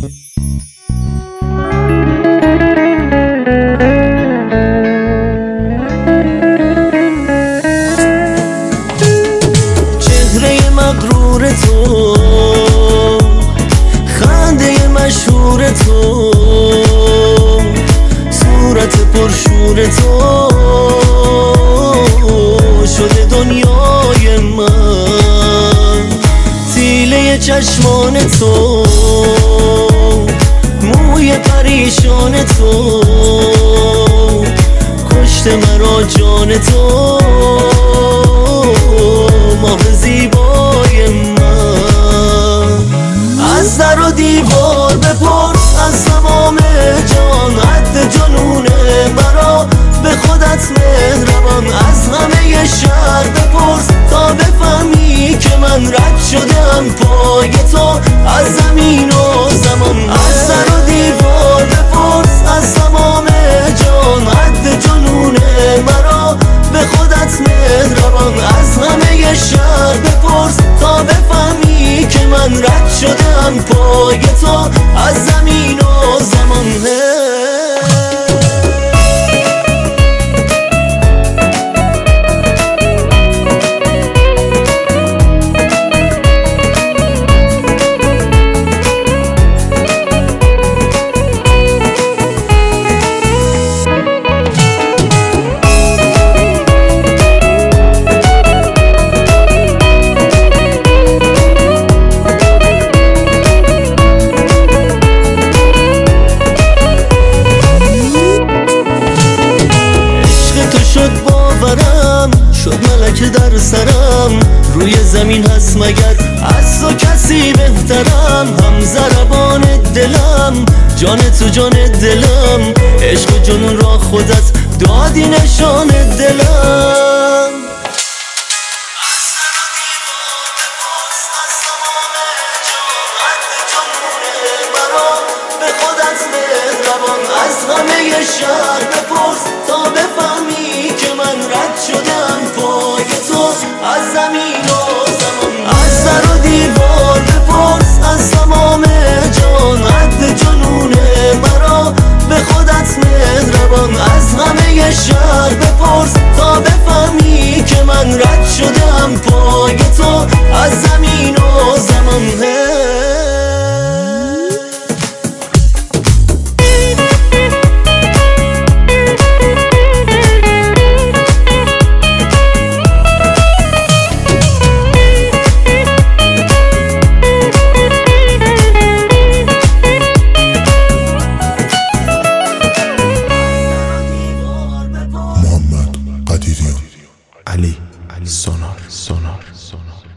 چهره مغرور تو، خنده مشهور تو، صورت پرشور تو شده دنیای من. تیله چشمان تو، موی پریشان تو، کشت مرا جان تو، ماه زیبای من. از در و دیوار بپرس از تمام جان، حد جنونه مرا به خودت مهربان. از همه شهر بپرس تا بفهمی که من رد شدم پای تو از زمین و زمان. از در و دیوار بپرس از تمام جان، حد جنونه مرا به خودت مهربان. از همه شهر بپرس تا بفهمی که من رد شدم پای تو از زمین و زمان. شد ملک در سرم، روی زمین هست مگر از تو کسی بهترم؟ هم ضربان دلم، جان تو جان دلم، عشق و جنون را خودت دادی نشان دلم. به خودت مهربان. از همه شهر بپرس تا بفهمی که من رد شدم پای تو از زمین و زمان. از در و دیوار بپرس از تمام جان، حد جنون مرا به خودت مهربان. از همه شهر بپرس تا بفهمی که من رد شدم پای تو از زمین و زمان. علی سونار